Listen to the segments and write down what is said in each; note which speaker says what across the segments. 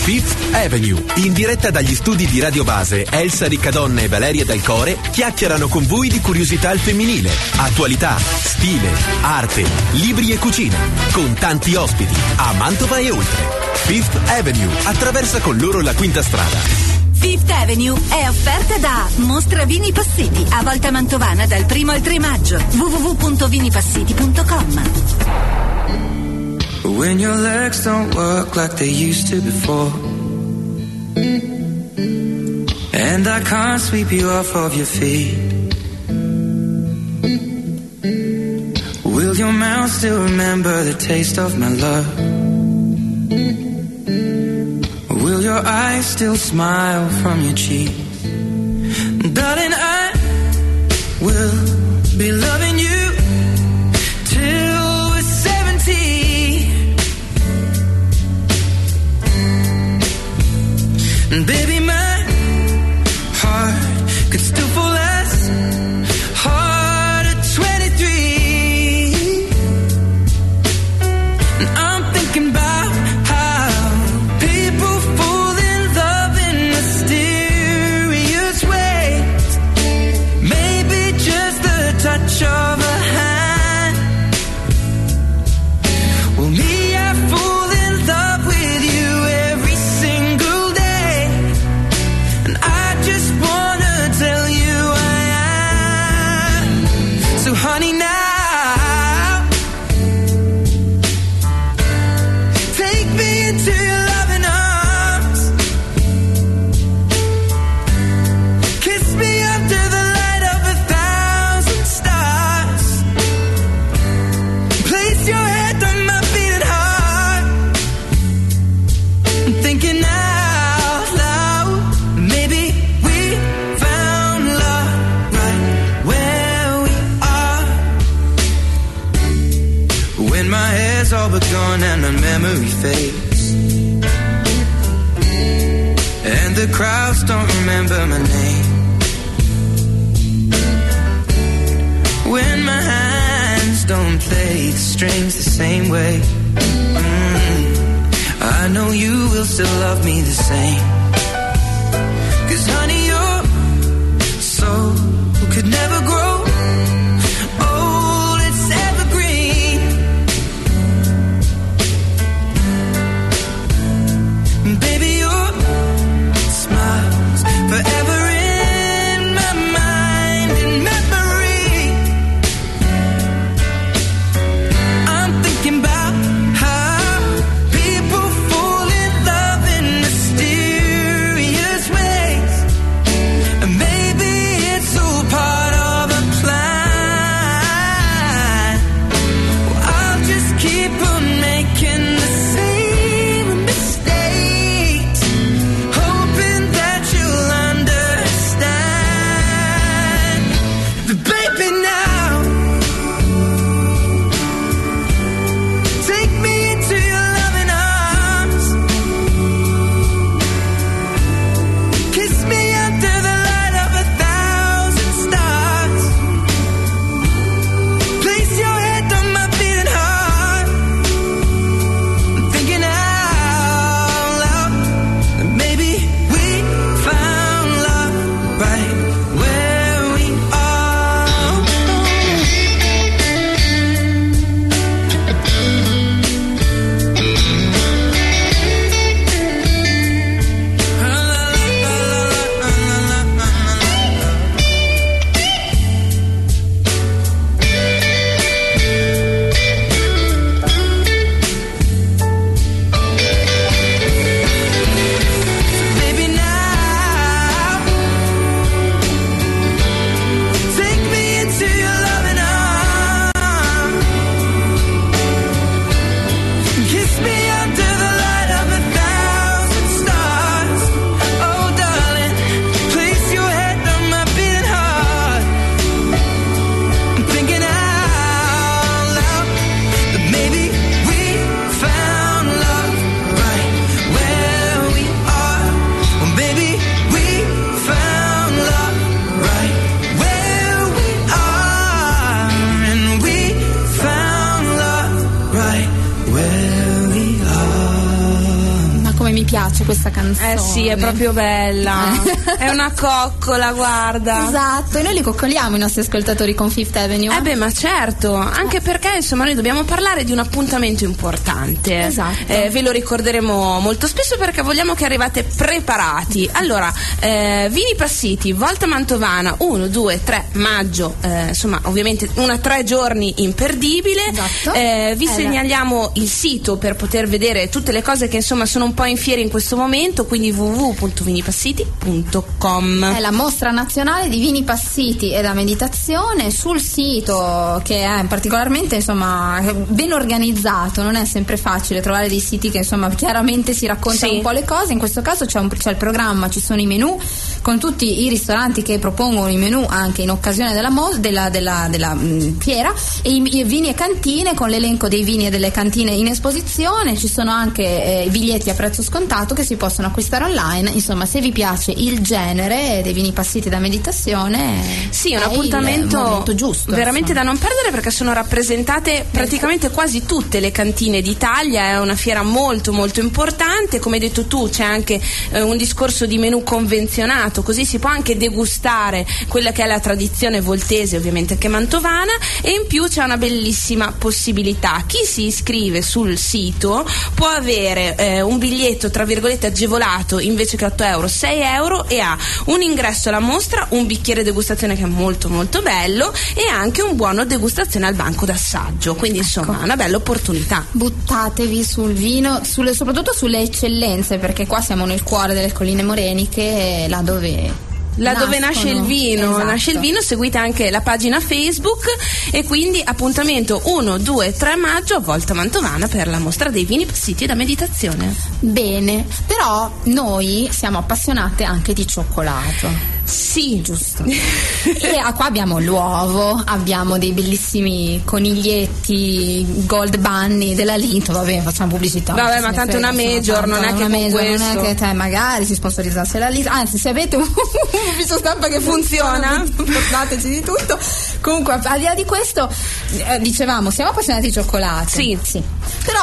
Speaker 1: Fifth Avenue. In diretta dagli studi di Radio Base, Elsa Riccadonna e Valeria Del Core chiacchierano con voi di curiosità al femminile, attualità, stile, arte, libri e cucina, con tanti ospiti a Mantova e oltre. Fifth Avenue attraversa con loro la Quinta Strada.
Speaker 2: Fifth Avenue è offerta da Mostra Vini Passiti a Volta Mantovana dal 1 al 3 maggio. www.vinipassiti.com.
Speaker 3: When your legs don't work like they used to before, and I can't sweep you off of your feet, will your mouth still remember the taste of my love? Will your eyes still smile from your cheeks? Darling, I will be loving you till we're 70. And baby, my heart could still fall as hard at 23. And I'm thinking about how people fall in love in mysterious ways. Maybe just the touch of a hand. Well, me, I fall in love with you every single day. And I just wanna tell you I am. So honey, now take me into your loving arms. Kiss me under the light of 1,000 stars. Place your head on my beating heart. I'm thinking out loud, maybe we found love right where we are. When my hair's all but gone and my memory fades, and the crowds don't remember my name, when my hands don't play the strings the same way, I know you will still love me the same. 'Cause honey, your soul could never grow old, it's evergreen. Baby, your smile's forever in my mind and memory. I'm thinking about how people fall in love in mysterious ways. And maybe it's all part of
Speaker 4: piace questa canzone.
Speaker 5: Sì, è proprio bella. È una coccola, guarda.
Speaker 4: Esatto, e noi li coccoliamo i nostri ascoltatori con Fifth Avenue.
Speaker 5: Ma certo, anche perché insomma noi dobbiamo parlare di un appuntamento importante.
Speaker 4: Esatto.
Speaker 5: Ve lo ricorderemo molto spesso perché vogliamo che arrivate preparati. Allora, Vini Passiti, Volta Mantovana, 1, 2, 3 maggio, insomma ovviamente 3 giorni imperdibile.
Speaker 4: Esatto.
Speaker 5: Vi segnaliamo il sito per poter vedere tutte le cose che insomma sono un po' in fiera in questo momento, quindi www.vinipassiti.com.
Speaker 4: È la mostra nazionale di vini passiti e da meditazione sul sito, che è particolarmente insomma ben organizzato. Non è sempre facile trovare dei siti che insomma chiaramente si raccontano un po' le cose. In questo caso c'è il programma, ci sono i menù con tutti i ristoranti che propongono i menù anche in occasione della fiera, e i vini e cantine con l'elenco dei vini e delle cantine in esposizione. Ci sono anche biglietti a prezzo scontato che si possono acquistare online. Insomma, se vi piace il genere dei vini passiti da meditazione,
Speaker 5: sì, è un appuntamento
Speaker 4: giusto,
Speaker 5: veramente da non perdere, perché sono rappresentate praticamente quasi tutte le cantine d'Italia. È una fiera molto molto importante. Come hai detto tu, c'è anche un discorso di menù convenzionato, così si può anche degustare quella che è la tradizione voltese, ovviamente anche mantovana, e in più c'è una bellissima possibilità: chi si iscrive sul sito può avere un biglietto tra virgolette agevolato, invece che 8 euro 6 euro, e ha un ingresso alla mostra, un bicchiere degustazione che è molto molto bello, e anche un buono degustazione al banco d'assaggio. Quindi insomma una bella opportunità.
Speaker 4: Buttatevi sul vino, soprattutto sulle eccellenze, perché qua siamo nel cuore delle colline moreniche, là dove
Speaker 5: nasce il vino.
Speaker 4: Esatto.
Speaker 5: Nasce il vino. Seguite anche la pagina Facebook, e quindi appuntamento 1, 2, 3 maggio a Volta Mantovana per la mostra dei vini passiti da meditazione.
Speaker 4: Bene, però noi siamo appassionate anche di cioccolato.
Speaker 5: Sì,
Speaker 4: giusto. E qua abbiamo l'uovo, abbiamo dei bellissimi coniglietti Gold Bunny della Linto. Vabbè, facciamo pubblicità.
Speaker 5: Vabbè, ma tanto una major, non è che con questo.
Speaker 4: Non è che magari si sponsorizzasse la Linto. Anzi, se avete un ufficio stampa che funziona, portateci di tutto. Comunque, al di là di questo, dicevamo, siamo appassionati di cioccolato.
Speaker 5: Sì.
Speaker 4: Però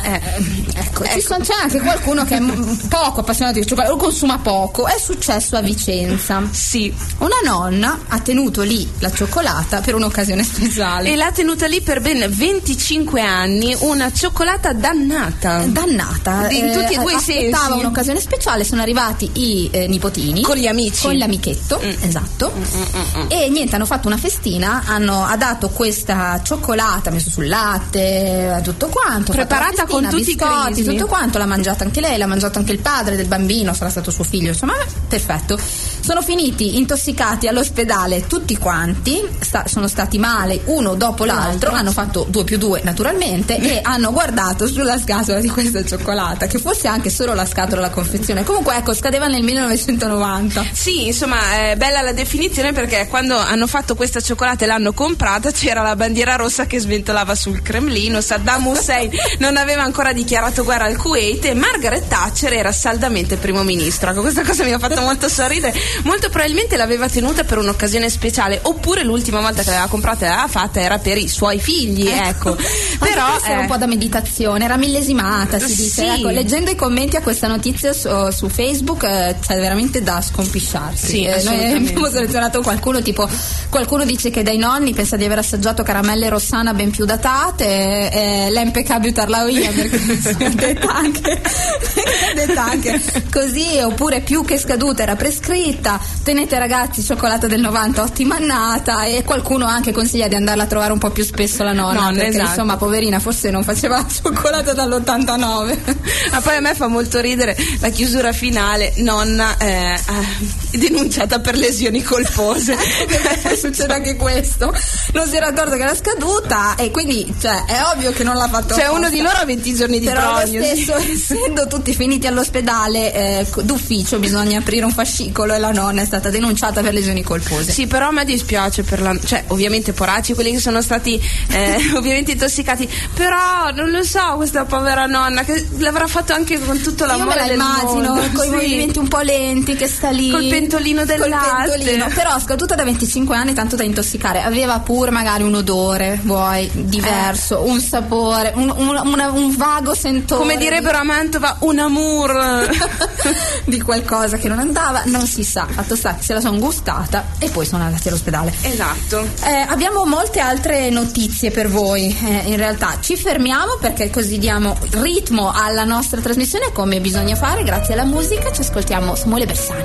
Speaker 4: ecco. C'è anche qualcuno che è poco appassionato di cioccolato, lo consuma poco. È successo a Vicenza.
Speaker 5: Sì.
Speaker 4: Una nonna ha tenuto lì la cioccolata per un'occasione speciale.
Speaker 5: E l'ha tenuta lì per ben 25 anni, una cioccolata dannata. In tutti e due i sensi.
Speaker 4: Aspettava un'occasione speciale, sono arrivati i nipotini.
Speaker 5: Con gli amici.
Speaker 4: Con l'amichetto, esatto. E niente, hanno fatto una festina, ha dato questa cioccolata, messo sul latte, tutto quanto.
Speaker 5: Preparata con tutti i biscotti,
Speaker 4: tutto quanto, l'ha mangiata anche lei, l'ha mangiato anche il padre del bambino, sarà stato suo figlio, insomma, perfetto. Sono finiti intossicati all'ospedale tutti quanti, sono stati male uno dopo l'altro, hanno fatto 2 più 2 naturalmente, e hanno guardato sulla scatola di questa cioccolata, che fosse anche solo la scatola, la confezione. Comunque ecco, scadeva nel 1990.
Speaker 5: Sì, insomma è bella la definizione, perché quando hanno fatto questa cioccolata e l'hanno comprata c'era la bandiera rossa che sventolava sul Cremlino, Saddam Hussein non aveva ancora dichiarato guerra al Kuwait e Margaret Thatcher era saldamente primo ministro. Ecco, questa cosa mi ha fatto molto sorridere. Molto probabilmente l'aveva tenuta per un'occasione speciale, oppure l'ultima volta che l'aveva comprata e l'aveva fatta era per i suoi figli, ecco.
Speaker 4: Però era un po' da meditazione, era millesimata, si dice.
Speaker 5: Sì.
Speaker 4: Ecco, leggendo i commenti a questa notizia su Facebook c'è veramente da scompisciarsi.
Speaker 5: Sì,
Speaker 4: noi abbiamo selezionato qualcuno dice che dai nonni pensa di aver assaggiato caramelle Rossana ben più datate, l'MPK Butarlaoia, perché è detta anche così, oppure più che scaduta era prescritta. Tenete ragazzi, cioccolata del 90 ottima annata, e qualcuno anche consiglia di andarla a trovare un po' più spesso la nonna, perché insomma poverina forse non faceva la cioccolata dall'89.
Speaker 5: Ma poi a me fa molto ridere la chiusura finale, nonna denunciata per lesioni colpose.
Speaker 4: Poi succede anche questo, non si era accorto che era scaduta, e quindi è ovvio che non l'ha fatto apposta.
Speaker 5: Uno di loro ha 20 giorni di
Speaker 4: però
Speaker 5: prognosi.
Speaker 4: Lo stesso, essendo tutti finiti all'ospedale d'ufficio, bisogna aprire un fascicolo, e la nonna è stata denunciata per lesioni colpose.
Speaker 5: Sì, però a me dispiace per cioè ovviamente poracci quelli che sono stati ovviamente intossicati, però non lo so, questa povera nonna che l'avrà fatto anche con tutto l'amore del mondo.
Speaker 4: Io me la immagino con i movimenti un po' lenti, che sta lì
Speaker 5: col pentolino del latte.
Speaker 4: Però scaduta da 25 anni, tanto da intossicare. Aveva pure magari un odore, diverso, un sapore, un vago sentore,
Speaker 5: come direbbero a Mantova, un amour
Speaker 4: di qualcosa che non andava, non si sa. Fatto sta che se la sono gustata e poi sono andati all'ospedale.
Speaker 5: Esatto.
Speaker 4: Abbiamo molte altre notizie per voi, in realtà ci fermiamo perché così diamo ritmo alla nostra trasmissione come bisogna fare. Grazie alla musica ci ascoltiamo Samuele Bersani.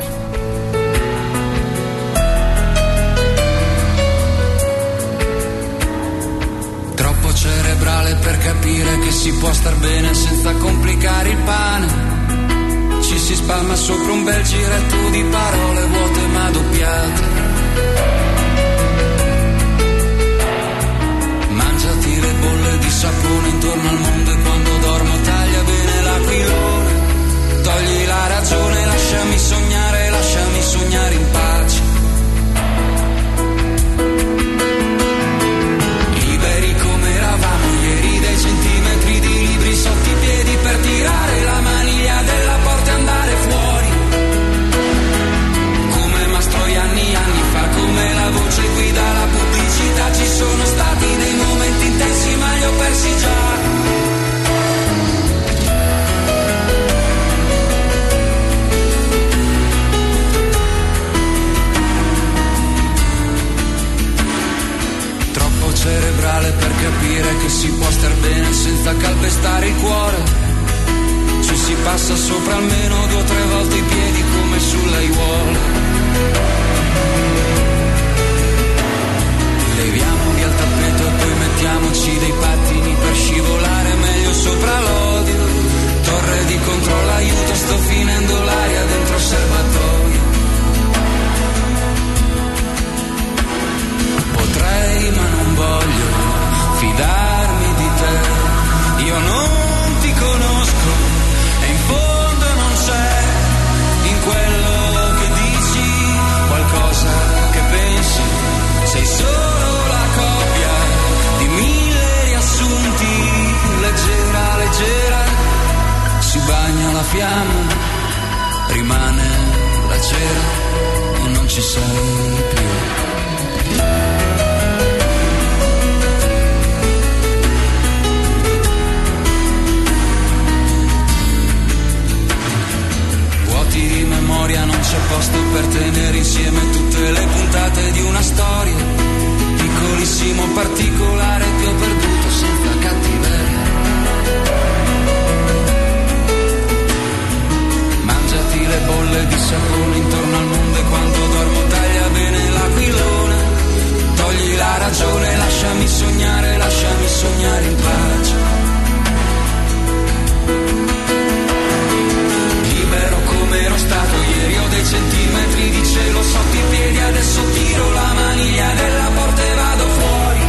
Speaker 6: Troppo cerebrale per capire che si può star bene senza complicare il pane. Ci si spalma sopra un bel giretto di parole vuote ma doppiate. Mangiati le bolle di sapone intorno al mondo e quando dormo taglia bene l'aquilone. Togli la ragione, lasciami sognare in pace. Liberi come eravamo ieri, dei centimetri di libri sotto i piedi per tirare la maniglia della porta e andare fuori. Come Mastroianni anni fa, come la voce guida la pubblicità. Ci sono stati dei momenti intensi ma li ho persi già. Cerebrale per capire che si può star bene senza calpestare il cuore. Ci si passa sopra almeno 2 o 3 volte i piedi come sulle aiuole. Leviamo via il tappeto e poi mettiamoci dei pattini per scivolare meglio sopra l'odio. Torre di controllo, aiuto, sto finendo l'aria dentro il serbatoio. Potrei ma non voglio fidarmi di te. Io non ti conosco e in fondo non c'è in quello che dici qualcosa che pensi. Sei solo la copia di 1000 riassunti. Leggera, leggera, si bagna la fiamma, rimane la cera e non ci sei più. Di memoria non c'è posto per tenere insieme tutte le puntate di una storia. Piccolissimo particolare che ho perduto senza cattiveria. Mangiati le bolle di sapone intorno al mondo e quando dormo taglia bene l'aquilone. Togli la ragione, lasciami sognare in pace. Ero stato ieri, ho dei centimetri di cielo sotto i piedi, adesso tiro la maniglia della porta e vado fuori.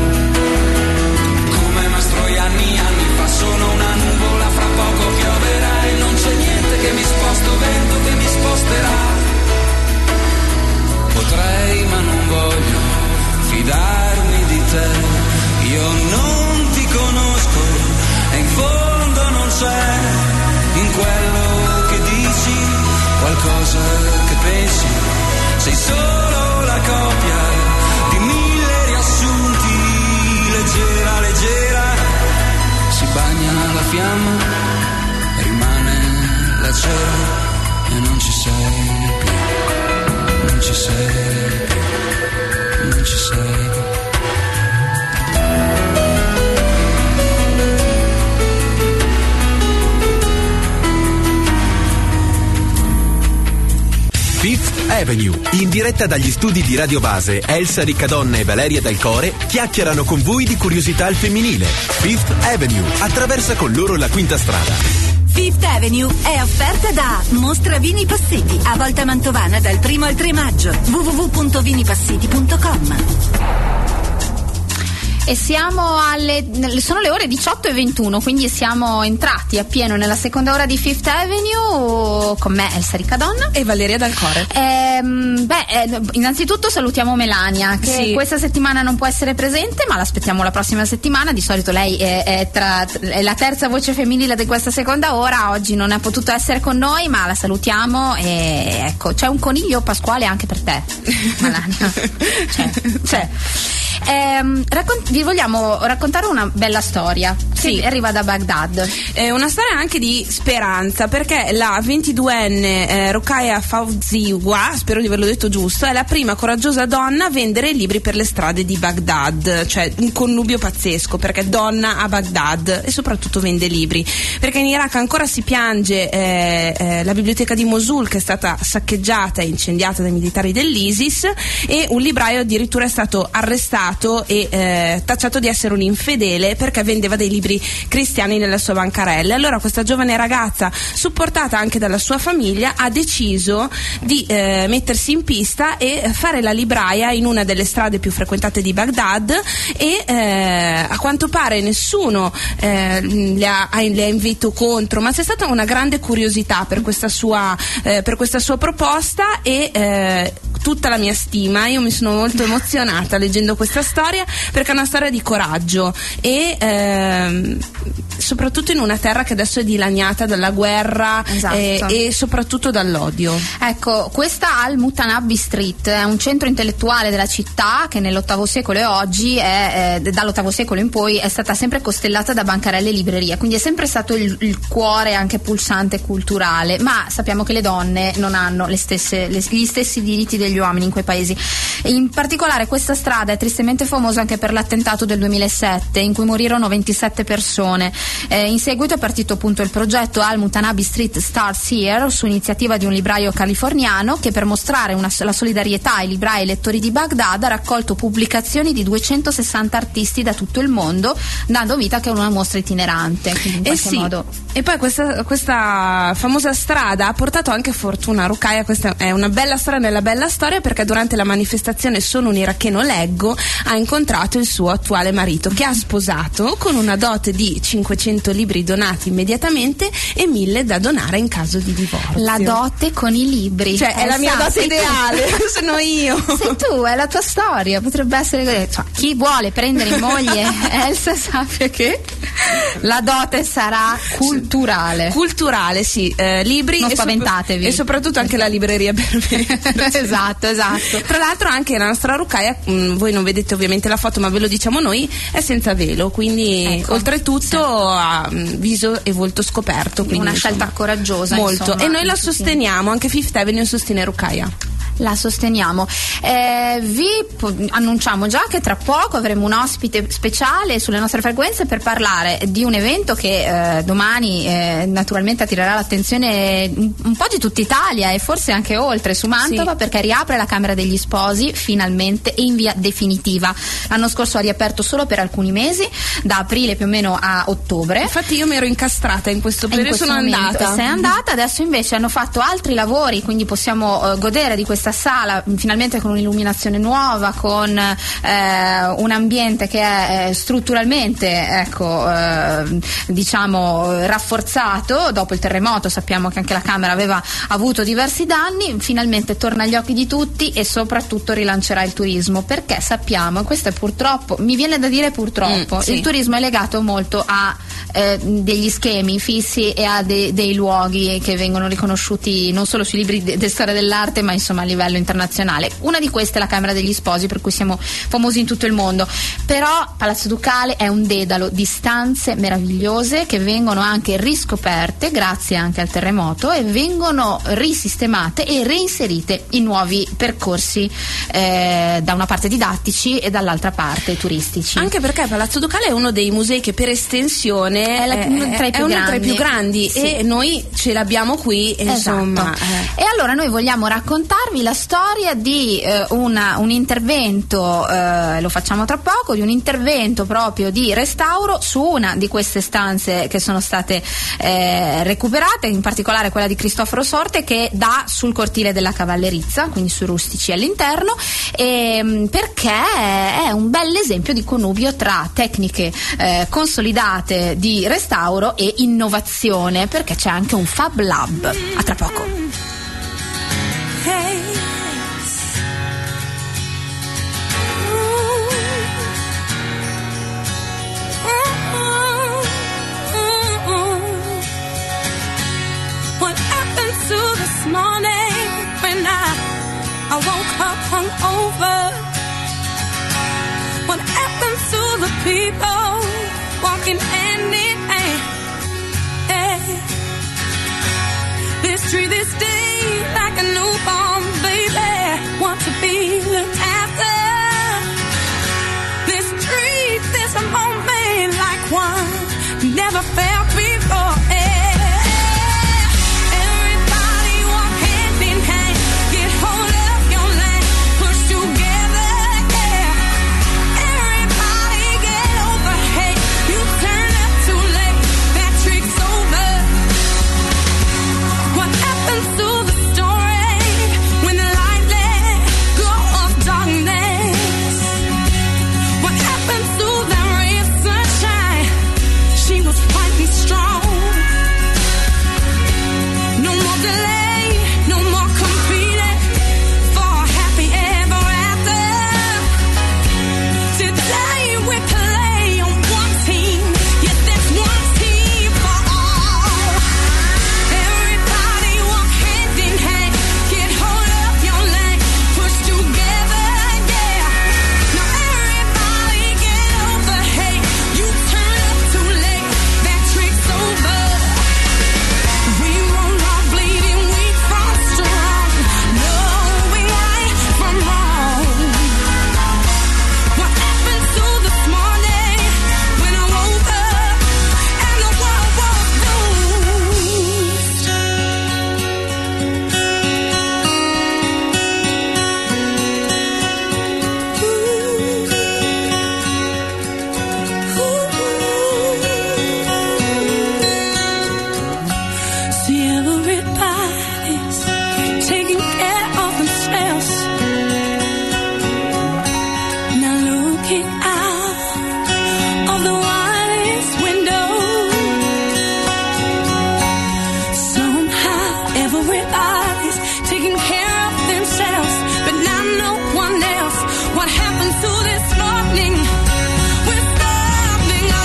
Speaker 6: Come Mastroianni anni fa, sono una nuvola, fra poco pioverà e non c'è niente che mi sposto, vento che mi sposterà. Potrei ma non voglio fidarmi di te. Io non ti conosco e in fondo non c'è in quello che dici qualcosa che pensi. Sei solo la copia di 1000 riassunti. Leggera, leggera, si bagna la fiamma, rimane la cera e non ci sei più. Non ci sei più. Non ci sei più.
Speaker 1: Fifth Avenue, in diretta dagli studi di Radio Base, Elsa Riccadonna e Valeria Del Core chiacchierano con voi di curiosità al femminile. Fifth Avenue attraversa con loro la quinta strada.
Speaker 2: Fifth Avenue è offerta da Mostra Vini Passiti, a Volta Mantovana dal 1 al 3 maggio. www.vinipassiti.com.
Speaker 4: E sono le ore 18:21, quindi siamo entrati a pieno nella seconda ora di Fifth Avenue con me Elsa Riccadonna
Speaker 5: e Valeria Dal Core.
Speaker 4: Innanzitutto salutiamo Melania che questa settimana non può essere presente, ma l'aspettiamo la prossima settimana. Di solito lei è la terza voce femminile di questa seconda ora. Oggi non è potuto essere con noi, ma la salutiamo. E ecco, c'è un coniglio pasquale anche per te, Melania. c'è. Vi vogliamo raccontare una bella storia che arriva da Baghdad.
Speaker 5: Una storia anche di speranza, perché la 22enne Ruqaia Fawziwa, spero di averlo detto giusto, è la prima coraggiosa donna a vendere libri per le strade di Baghdad, cioè un connubio pazzesco, perché donna a Baghdad e soprattutto vende libri, perché in Iraq ancora si piange la biblioteca di Mosul, che è stata saccheggiata e incendiata dai militari dell'ISIS, e un libraio addirittura è stato arrestato e tacciato di essere un infedele perché vendeva dei libri cristiani nella sua bancarella. Allora questa giovane ragazza, supportata anche dalla sua famiglia, ha deciso di mettersi in pista e fare la libraia in una delle strade più frequentate di Baghdad, e a quanto pare nessuno le ha invito contro, ma c'è stata una grande curiosità per questa sua proposta, e tutta la mia stima. Io mi sono molto emozionata leggendo questa storia, perché è una storia di coraggio e soprattutto in una terra che adesso è dilaniata dalla guerra,
Speaker 4: esatto,
Speaker 5: e soprattutto dall'odio.
Speaker 4: Ecco, questa Al-Mutanabbi Street è un centro intellettuale della città che nell'VIII secolo e oggi dall'VIII secolo in poi è stata sempre costellata da bancarelle e librerie, quindi è sempre stato il cuore anche pulsante culturale, ma sappiamo che le donne non hanno gli stessi diritti degli uomini in quei paesi. In particolare questa strada è tristemente famosa anche per l'attentato del 2007 in cui morirono 27 persone. In seguito è partito appunto il progetto Al-Mutanabbi Street Starts Here, su iniziativa di un libraio californiano che, per mostrare la solidarietà ai librai e lettori di Baghdad, ha raccolto pubblicazioni di 260 artisti da tutto il mondo, dando vita anche a una mostra itinerante. In qualche modo.
Speaker 5: E poi questa famosa strada ha portato anche fortuna a Ruqaia. Questa è una bella storia nella bella storia, perché durante la manifestazione Sono un iracheno leggo ha incontrato il suo attuale marito, che ha sposato con una dote di 500 libri donati immediatamente e 1000 da donare in caso di divorzio.
Speaker 4: La dote con i libri,
Speaker 5: cioè è la mia dote ideale. Sono io.
Speaker 4: Sei tu, è la tua storia, potrebbe essere, cioè, chi vuole prendere in moglie Elsa sappia che la dote sarà culturale,
Speaker 5: sì, libri,
Speaker 4: non spaventatevi,
Speaker 5: e soprattutto anche la libreria per me.
Speaker 4: esatto.
Speaker 5: Tra l'altro anche la nostra Ruqaia, voi non vedete ovviamente la foto, ma ve lo diciamo noi, è senza velo, quindi oltretutto ha viso e volto scoperto, quindi
Speaker 4: una scelta coraggiosa
Speaker 5: molto,
Speaker 4: insomma,
Speaker 5: e noi la sosteniamo, anche Fifth Avenue sostiene Ruqaia.
Speaker 4: La sosteniamo. Vi annunciamo già che tra poco avremo un ospite speciale sulle nostre frequenze per parlare di un evento che domani naturalmente attirerà l'attenzione un po' di tutta Italia e forse anche oltre, su Mantova, perché riapre la Camera degli Sposi finalmente e in via definitiva. L'anno scorso ha riaperto solo per alcuni mesi, da aprile più o meno a ottobre.
Speaker 5: Infatti io mi ero incastrata in questo periodo, sono andata.
Speaker 4: Sei andata, adesso invece hanno fatto altri lavori, quindi possiamo godere di questa sala finalmente con un'illuminazione nuova, con un ambiente che è strutturalmente rafforzato dopo il terremoto. Sappiamo che anche la Camera aveva avuto diversi danni, finalmente torna agli occhi di tutti e soprattutto rilancerà il turismo, perché sappiamo, e questo è purtroppo, mi viene da dire purtroppo, il turismo è legato molto a degli schemi fissi e a dei luoghi che vengono riconosciuti non solo sui libri di storia dell'arte, ma insomma a livello internazionale. Una di queste è la Camera degli Sposi, per cui siamo famosi in tutto il mondo. Però Palazzo Ducale è un dedalo di stanze meravigliose che vengono anche riscoperte grazie anche al terremoto e vengono risistemate e reinserite in nuovi percorsi, da una parte didattici e dall'altra parte turistici.
Speaker 5: Anche perché Palazzo Ducale è uno dei musei che per estensione
Speaker 4: è uno tra i più grandi
Speaker 5: e noi ce l'abbiamo qui,
Speaker 4: insomma. E allora noi vogliamo raccontarvi la la storia di un intervento, lo facciamo tra poco, di un intervento proprio di restauro su una di queste stanze che sono state recuperate, in particolare quella di Cristoforo Sorte, che dà sul cortile della Cavallerizza, quindi sui rustici all'interno, perché è un bel esempio di connubio tra tecniche consolidate di restauro e innovazione, perché c'è anche un Fab Lab. A tra poco.
Speaker 3: What happened to this morning when I woke up hungover? What happened to the people walking hand in hand? This tree this day like a newborn baby, want to be looked after. This tree, this moment like one never felt before. Everybody walk hand in hand, get hold of your land, push together. Everybody get over hate, you turn up too late, that trick's over. What happens to the story when the light let go of darkness? What happens to that ray of sunshine? She was fighting strong. No more delay, no more competing for a happy ever after. Today we play on one team, yes, there's one team for all. Everybody walk hand in hand, get hold of your land, push together, yeah. Now everybody get over hate, you turn up too late, that trick's over. We won't all bleeding weak from strong, no, we ain't from wrong. What happened to this morning when I woke up and the world was loose? See, everybody's taking care of themselves. Now looking out of the widest window, somehow everybody's taking care of themselves, but now no one else. What happened to this morning? We're starving our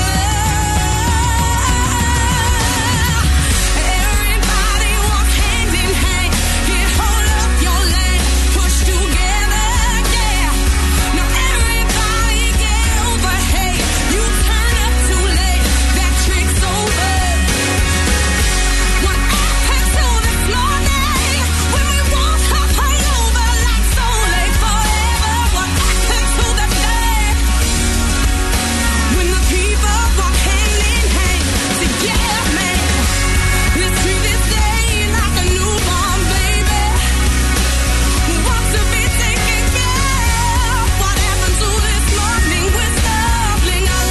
Speaker 3: love. Everybody walk hand in hand, get hold of your land, push together, yeah. Now everybody get over hate, you turn up too late, that trick's over. What happened to this morning when we woke up hungover like so late forever? What happened to the day when the people walk hand in hand together, man? Let's treat this day like a newborn baby, we want to be taken care of. What happened to this morning? We're starving our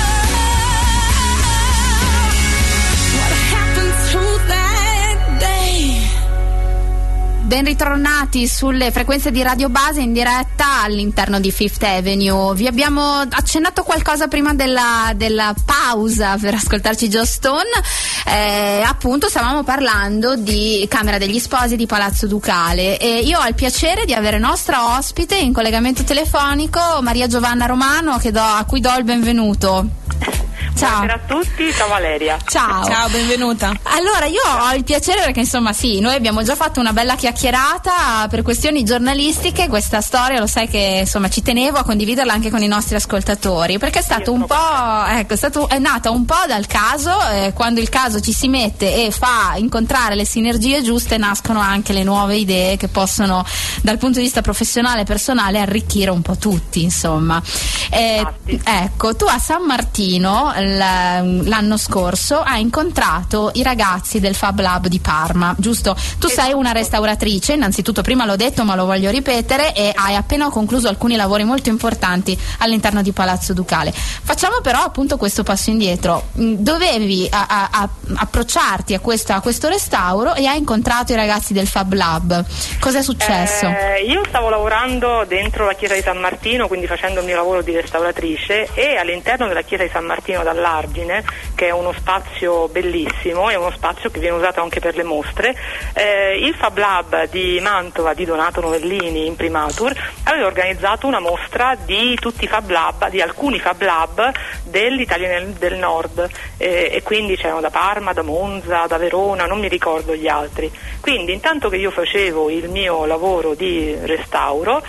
Speaker 3: love. What happened to that day?
Speaker 4: Ben ritornati sulle frequenze di Radio Base in diretta all'interno di Fifth Avenue. Vi abbiamo accennato qualcosa prima della pausa per ascoltarci Joss Stone. Appunto stavamo parlando di Camera degli Sposi di Palazzo Ducale e io ho il piacere di avere nostra ospite in collegamento telefonico Maria Giovanna Romano, a cui do il benvenuto. Ciao.
Speaker 7: Buonasera a tutti, ciao Valeria.
Speaker 4: Ciao.
Speaker 5: Ciao, benvenuta.
Speaker 4: Allora, io ho il piacere perché insomma sì, noi abbiamo già fatto una bella chiacchierata per questioni giornalistiche, questa storia lo sai che insomma ci tenevo a condividerla anche con i nostri ascoltatori, perché è stato un po', è nata un po' dal caso, quando il caso ci si mette e fa incontrare le sinergie giuste nascono anche le nuove idee che possono dal punto di vista professionale e personale arricchire un po' tutti, insomma. Ecco, tu a San Martino l'anno scorso ha incontrato i ragazzi del Fab Lab di Parma, giusto? Tu sei una restauratrice, innanzitutto, prima l'ho detto ma lo voglio ripetere, e hai appena concluso alcuni lavori molto importanti all'interno di Palazzo Ducale. Facciamo però appunto questo passo indietro. Dovevi approcciarti a questo restauro e hai incontrato i ragazzi del Fab Lab. Cos'è successo?
Speaker 7: Io stavo lavorando dentro la chiesa di San Martino, quindi facendo il mio lavoro di restauratrice, e all'interno della chiesa di San Martino dall'Argine, che è uno spazio bellissimo, è uno spazio che viene usato anche per le mostre, il Fab Lab di Mantova di Donato Novellini, imprimatur, aveva organizzato una mostra di tutti i Fab Lab, di alcuni Fab Lab dell'Italia del Nord, e quindi c'erano da Parma, da Monza, da Verona, non mi ricordo gli altri. Quindi intanto che io facevo il mio lavoro di restauro,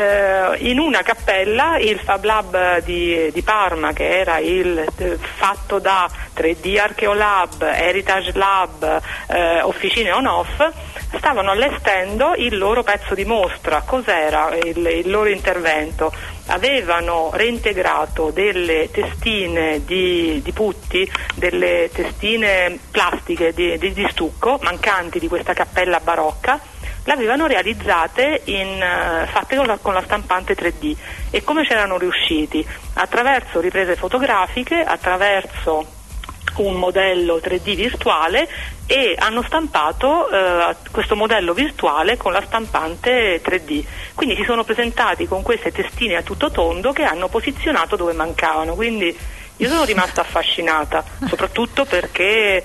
Speaker 7: in una cappella il Fab Lab di Parma, che era fatto da 3D Archeolab, Heritage Lab, Officine On-Off, stavano allestendo il loro pezzo di mostra. Cos'era il loro intervento? Avevano reintegrato delle testine di putti, delle testine plastiche di stucco mancanti di questa cappella barocca, l'avevano realizzate fatte con la stampante 3D. E come c'erano riusciti? Attraverso riprese fotografiche, attraverso un modello 3D virtuale, e hanno stampato questo modello virtuale con la stampante 3D. Quindi si sono presentati con queste testine a tutto tondo che hanno posizionato dove mancavano. Quindi io sono rimasta affascinata, soprattutto perché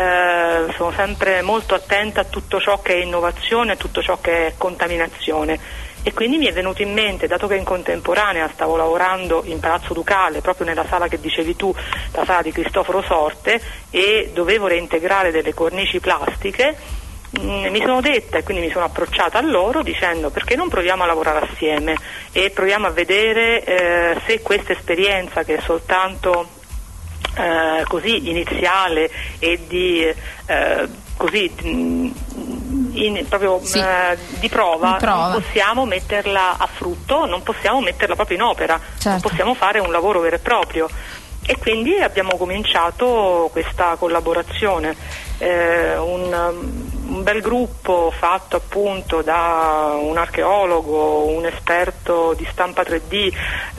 Speaker 7: sono sempre molto attenta a tutto ciò che è innovazione, a tutto ciò che è contaminazione. E quindi mi è venuto in mente, dato che in contemporanea stavo lavorando in Palazzo Ducale, proprio nella sala che dicevi tu, la sala di Cristoforo Sorte, e dovevo reintegrare delle cornici plastiche, mi sono detta, e quindi mi sono approcciata a loro dicendo: perché non proviamo a lavorare assieme e proviamo a vedere se questa esperienza, che è soltanto così iniziale e di di prova, non possiamo metterla a frutto, non possiamo metterla proprio in opera, certo. Non possiamo fare un lavoro vero e proprio. E quindi abbiamo cominciato questa collaborazione, un bel gruppo fatto appunto da un archeologo, un esperto di stampa 3D,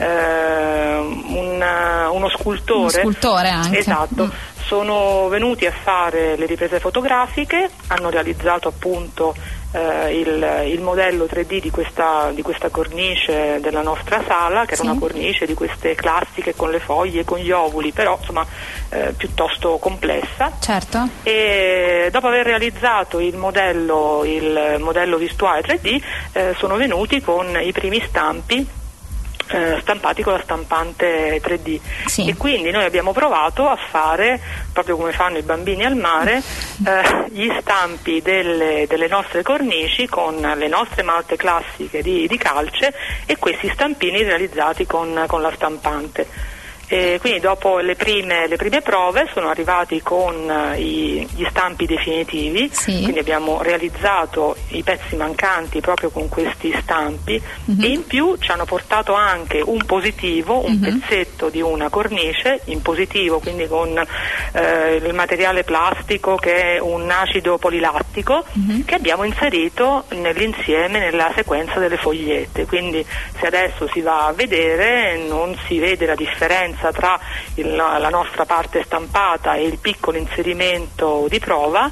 Speaker 7: uno scultore.
Speaker 4: Uno scultore anche.
Speaker 7: Esatto. Sono venuti a fare le riprese fotografiche, hanno realizzato appunto il modello 3D di questa cornice della nostra sala, che era una cornice di queste classiche con le foglie, con gli ovuli, però insomma piuttosto complessa.
Speaker 4: Certo.
Speaker 7: E dopo aver realizzato il modello virtuale 3D, sono venuti con i primi stampi stampati con la stampante 3D, e quindi noi abbiamo provato a fare, proprio come fanno i bambini al mare, gli stampi delle nostre cornici con le nostre malte classiche di calce, e questi stampini realizzati con la stampante. E quindi dopo le prime prove sono arrivati con gli stampi definitivi, quindi abbiamo realizzato i pezzi mancanti proprio con questi stampi, e in più ci hanno portato anche un positivo, un pezzetto di una cornice in positivo, quindi con il materiale plastico che è un acido polilattico, che abbiamo inserito nell'insieme, nella sequenza delle fogliette. Quindi se adesso si va a vedere non si vede la differenza tra la nostra parte stampata e il piccolo inserimento di prova,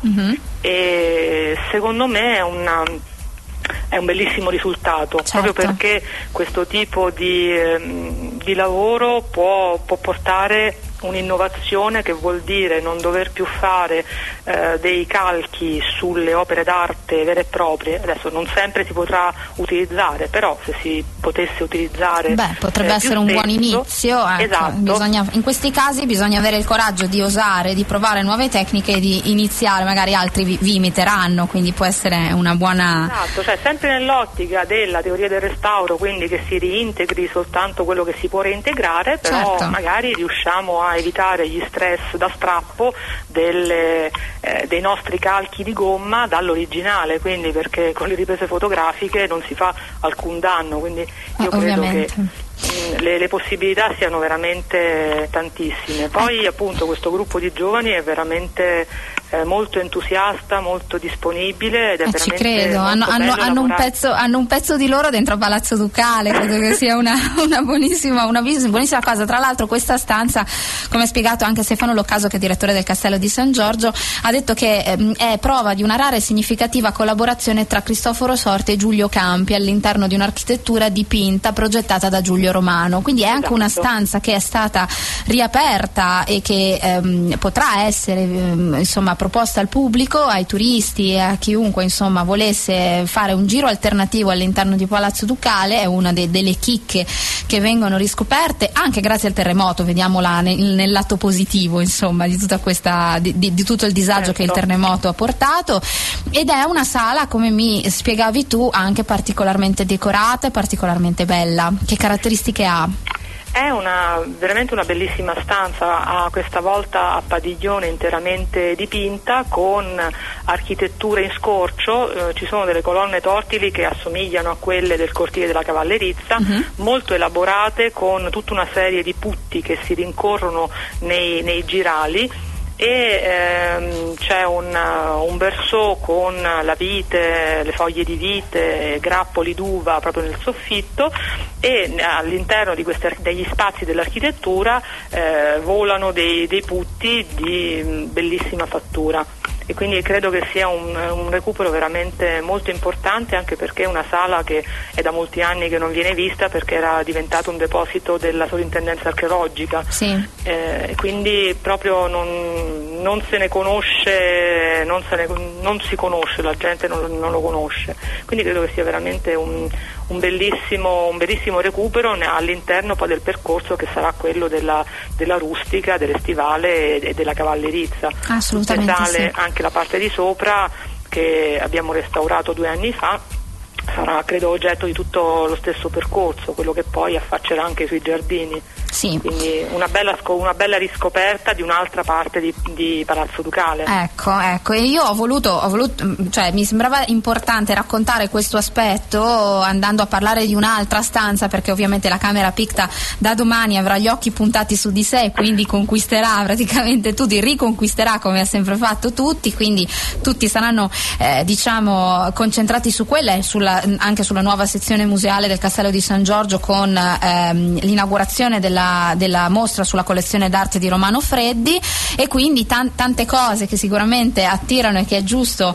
Speaker 7: e secondo me è un bellissimo risultato, proprio perché questo tipo di lavoro può portare un'innovazione, che vuol dire non dover più fare dei calchi sulle opere d'arte vere e proprie. Adesso non sempre si potrà utilizzare, però se si potesse utilizzare
Speaker 4: potrebbe essere un buon inizio, ecco.
Speaker 7: Esatto.
Speaker 4: In questi casi bisogna avere il coraggio di osare, di provare nuove tecniche e di iniziare, magari altri vi imiteranno, quindi può essere una buona...
Speaker 7: Esatto, cioè sempre nell'ottica della teoria del restauro, quindi che si reintegri soltanto quello che si può reintegrare, però magari riusciamo a evitare gli stress da strappo dei nostri calchi di gomma dall'originale, quindi perché con le riprese fotografiche non si fa alcun danno, quindi io credo che le possibilità siano veramente tantissime. Poi appunto questo gruppo di giovani è veramente molto entusiasta, molto disponibile ed è veramente
Speaker 4: ci credo, hanno un pezzo di loro dentro Palazzo Ducale, credo che sia una buonissima cosa. Tra l'altro questa stanza, come ha spiegato anche Stefano Loccaso, che è direttore del Castello di San Giorgio, ha detto che è prova di una rara e significativa collaborazione tra Cristoforo Sorte e Giulio Campi all'interno di un'architettura dipinta progettata da Giulio Romano, quindi è anche una stanza che è stata riaperta e che potrà essere insomma proposta al pubblico, ai turisti e a chiunque insomma volesse fare un giro alternativo all'interno di Palazzo Ducale. È una delle chicche che vengono riscoperte anche grazie al terremoto, vediamola nel lato positivo insomma di tutta questa di tutto il disagio che il terremoto ha portato, ed è una sala, come mi spiegavi tu, anche particolarmente decorata e particolarmente bella. Che caratteristiche ha?
Speaker 7: È veramente una bellissima stanza, questa volta a padiglione interamente dipinta con architettura in scorcio, ci sono delle colonne tortili che assomigliano a quelle del cortile della Cavallerizza, molto elaborate, con tutta una serie di putti che si rincorrono nei girali, e c'è un berceau con la vite, le foglie di vite, grappoli d'uva proprio nel soffitto, e all'interno degli spazi dell'architettura volano dei putti di bellissima fattura. E quindi credo che sia un recupero veramente molto importante, anche perché è una sala che è da molti anni che non viene vista, perché era diventato un deposito della sovrintendenza archeologica.
Speaker 4: Sì.
Speaker 7: Quindi proprio non se ne conosce, non si conosce, la gente non lo conosce, quindi credo che sia veramente un bellissimo recupero all'interno poi del percorso che sarà quello della rustica, dell'estivale e della Cavallerizza.
Speaker 4: Assolutamente
Speaker 7: sale,
Speaker 4: sì.
Speaker 7: Anche la parte di sopra, che abbiamo restaurato 2 anni fa, sarà credo oggetto di tutto lo stesso percorso, quello che poi affaccerà anche sui giardini.
Speaker 4: Sì.
Speaker 7: Quindi una bella riscoperta di un'altra parte di Palazzo Ducale.
Speaker 4: Ecco, e io ho voluto, cioè mi sembrava importante raccontare questo aspetto andando a parlare di un'altra stanza, perché ovviamente la Camera Picta da domani avrà gli occhi puntati su di sé, quindi conquisterà praticamente tutti, riconquisterà come ha sempre fatto tutti, quindi tutti saranno diciamo concentrati su quella e anche sulla nuova sezione museale del Castello di San Giorgio, con l'inaugurazione della mostra sulla collezione d'arte di Romano Freddi, e quindi tante cose che sicuramente attirano e che è giusto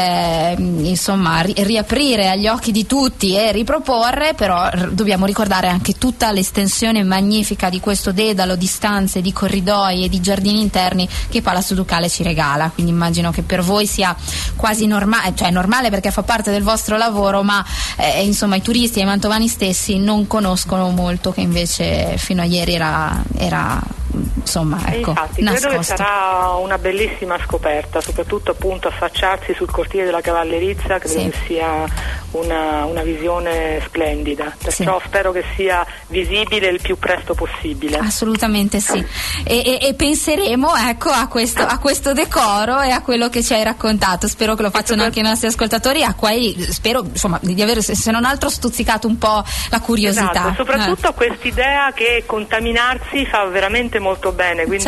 Speaker 4: insomma riaprire agli occhi di tutti e riproporre. Però dobbiamo ricordare anche tutta l'estensione magnifica di questo dedalo di stanze, di corridoi e di giardini interni che Palazzo Ducale ci regala, quindi immagino che per voi sia quasi normale, cioè normale perché fa parte del vostro lavoro, ma insomma i turisti e i mantovani stessi non conoscono molto, che invece fino a ieri era insomma, ecco,
Speaker 7: infatti
Speaker 4: nascosto.
Speaker 7: Credo che sarà una bellissima scoperta, soprattutto appunto affacciarsi sul cortile della Cavallerizza, credo che sia una visione splendida, perciò spero che sia visibile il più presto possibile.
Speaker 4: Assolutamente sì, e penseremo ecco a questo decoro e a quello che ci hai raccontato. Spero che lo facciano anche i nostri ascoltatori, a cui spero insomma di aver, se non altro, stuzzicato un po' la curiosità.
Speaker 7: Esatto, soprattutto quest'idea che contaminarsi fa veramente molto bene, quindi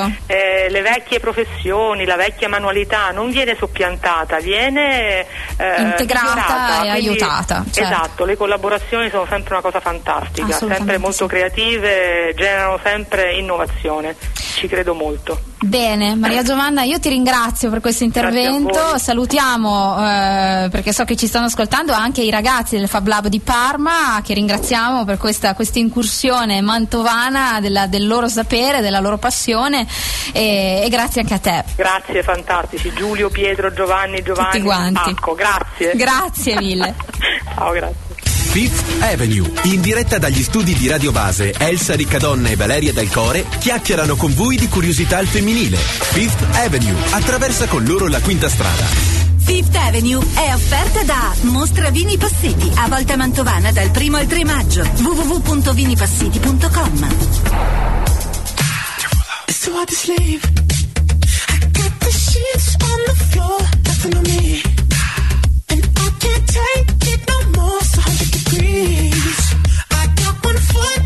Speaker 7: le vecchie professioni, la vecchia manualità non viene soppiantata, viene
Speaker 4: integrata e aiutata.
Speaker 7: Esatto, le collaborazioni sono sempre una cosa fantastica, sempre molto creative, generano sempre innovazione, ci credo molto.
Speaker 4: Bene, Maria Giovanna, io ti ringrazio per questo intervento. Salutiamo perché so che ci stanno ascoltando anche i ragazzi del Fab Lab di Parma, che ringraziamo per questa incursione mantovana del loro sapere, della loro passione, e grazie anche a te.
Speaker 7: Grazie, fantastici, Giulio, Pietro, Giovanni,
Speaker 4: tutti quanti. Grazie mille.
Speaker 7: Ciao, grazie.
Speaker 1: Fifth Avenue, in diretta dagli studi di Radio Base, Elsa Riccadonna e Valeria Del Core chiacchierano con voi di curiosità al femminile. Fifth Avenue attraversa con loro la quinta strada.
Speaker 2: Fifth Avenue è offerta da Mostra Vini Passiti, a Volta Mantovana dal 1 al 3 maggio. www.vinipassiti.com.
Speaker 3: It's too hard to sleep. I got the sheets on the floor, nothing on me. And I can't take it no more, it's 100 degrees. I got 1 foot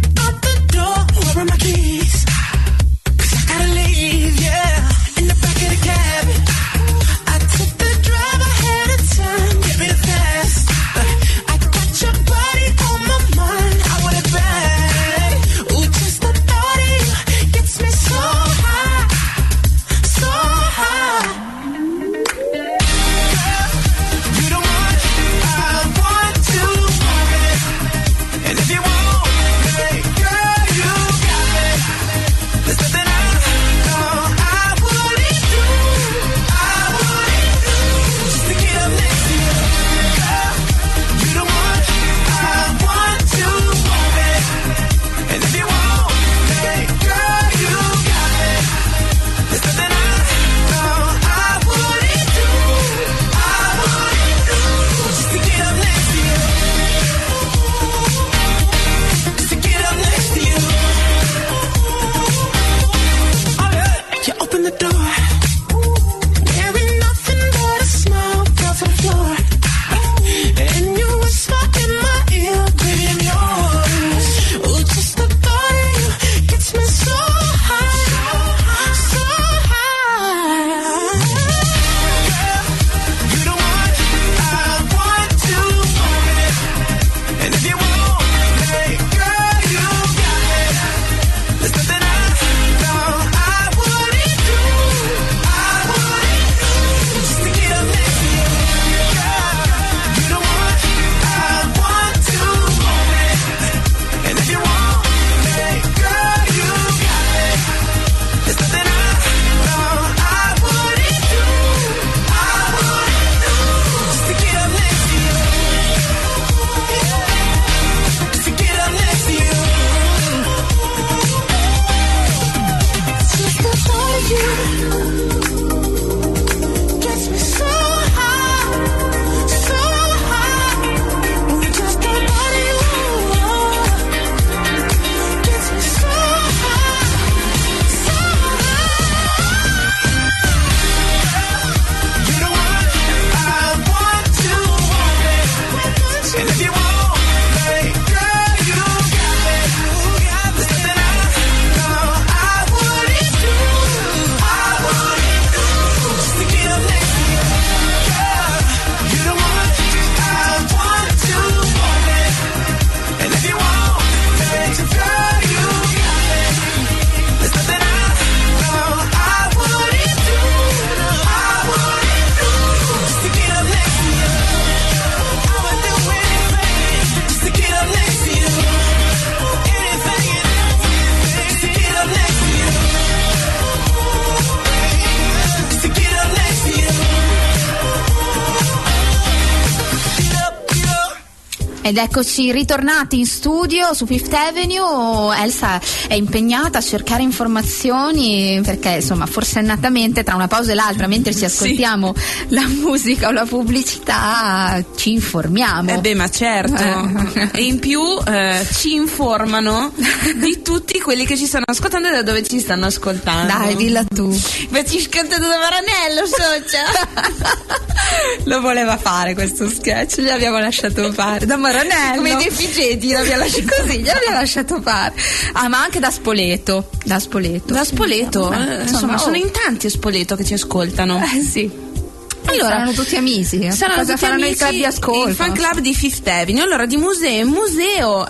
Speaker 4: Ed eccoci ritornati in studio su Fifth Avenue. Elsa è impegnata a cercare informazioni perché insomma forsennatamente tra una pausa e l'altra, mentre ci ascoltiamo la musica o la pubblicità, ci informiamo.
Speaker 5: Ma certo. E in più ci informano di tutti quelli che ci stanno ascoltando e da dove ci stanno ascoltando.
Speaker 4: Dai, dilla tu.
Speaker 5: Ma ci ascoltando da Maranello, socia.
Speaker 4: Lo voleva fare questo sketch, gli abbiamo lasciato fare. Da Maranello,
Speaker 5: come i deficienti, l'abbiamo lasciato
Speaker 4: così, gli abbiamo lasciato fare. Ma anche da Spoleto. Da Spoleto,
Speaker 5: insomma, sono in tanti a Spoleto che ci ascoltano.
Speaker 4: Sì. Allora, saranno tutti amici. Cosa faranno il club di ascolto?
Speaker 5: Il fan club di Fifth Avenue. Allora, di museo,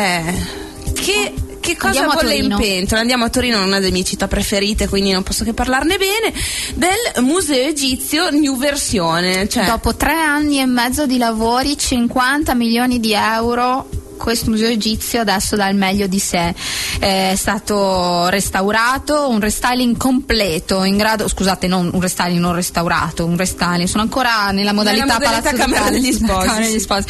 Speaker 5: che cosa bolle in pentola? Andiamo a Torino, una delle mie città preferite, quindi non posso che parlarne bene, del Museo Egizio New Versione. Cioè,
Speaker 4: dopo 3 anni e mezzo di lavori, 50 milioni di euro, questo museo egizio adesso dà il meglio di sé. È stato restaurato, un restyling completo, in grado, scusate, non un restyling non restaurato, un restyling, sono ancora nella modalità Palazzo
Speaker 5: Camera degli Sposi.